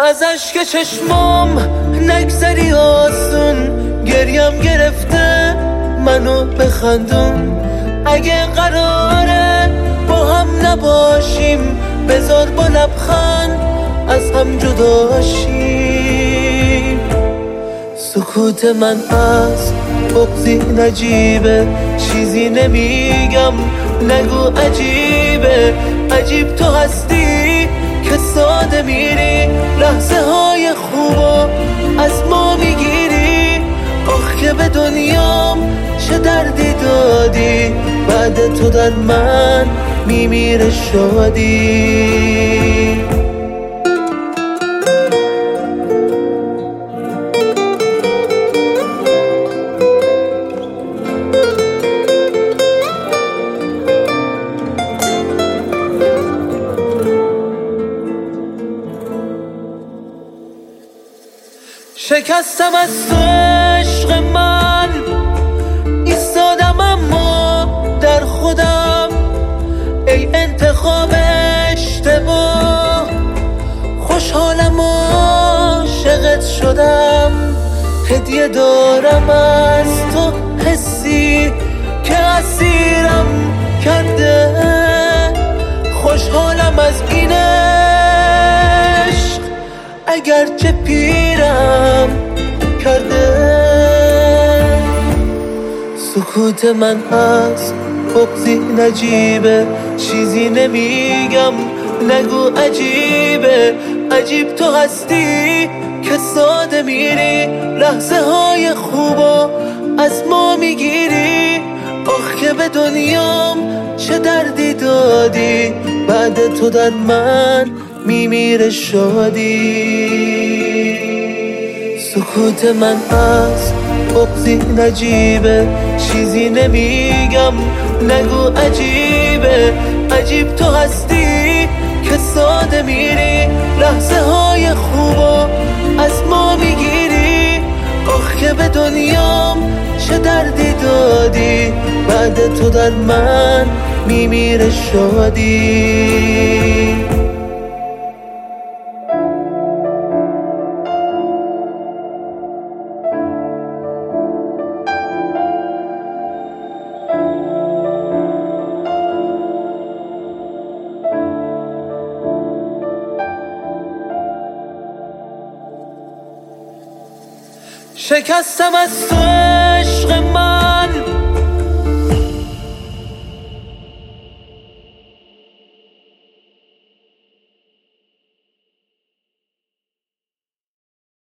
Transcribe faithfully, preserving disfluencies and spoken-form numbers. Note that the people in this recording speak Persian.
از اشک چشمام نگذری آسون، گریم گرفته منو بخندون. اگه قراره با هم نباشیم بذار با لبخند از هم جدا شیم. سکوت من از بغضی نجیبه، چیزی نمیگم نگو عجیبه. عجیب تو هستی که ساده میری، لحظه های خوبو از ما میگیری. آخ که به دنیام چه دردی دادی، بعد تو در من میمیره شادی. شکستم از تو عشق من، ایستادم اما در خودم. ای انتخاب اشتباه، خوشحالم عاشقت شدم. هدیه دارم از تو حسی که اسیرم کرده، خوشحالم از این عشق اگرچه پیرم کرده. سکوت من از بغضی نجیبه، چیزی نمیگم نگو عجیبه. عجیب تو هستی که ساده میری، لحظه های خوبو از ما میگیری. آخ که به دنیام چه دردی دادی، بعد تو در من میمیره شادی. سکوت من از بغضی نجیبه، چیزی نمیگم نگو عجیبه. عجیب تو هستی که ساده میری، لحظه های خوبو از ما میگیری. آخ که به دنیام چه دردی دادی، بعد تو در من میمیره شادی. شکستم از تو عشق من،